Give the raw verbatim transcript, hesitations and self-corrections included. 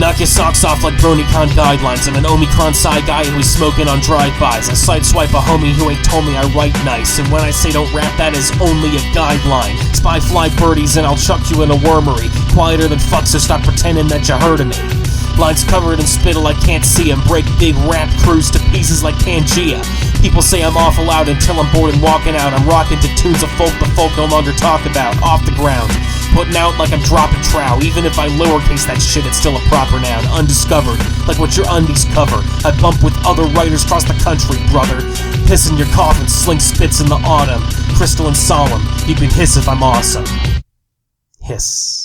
Knock your socks off like BronyCon guidelines. I'm an Omicron Psi guy who is smoking on drive-bys. I sideswipe a homie who ain't told me I write nice. And when I say don't rap, that is only a guideline. Spy fly birdies and I'll chuck you in a wormery. Quieter than fuck, so stop pretending that you heard of me. Lines covered in spittle, I can't see 'em. Break big rap crews to pieces like Pangea. People say I'm awful loud until I'm bored and walking out. I'm rocking to tunes of folk the folk no longer talk about. Off the ground, putting out like I'm dropping trow. Even if I lowercase that shit, it's still a proper noun. Undiscovered, like what your undies cover. I bump with other writers across the country, brother. Piss in your coffin, sling spits in the autumn. Crystal and solemn, you can hiss if I'm awesome. Hiss.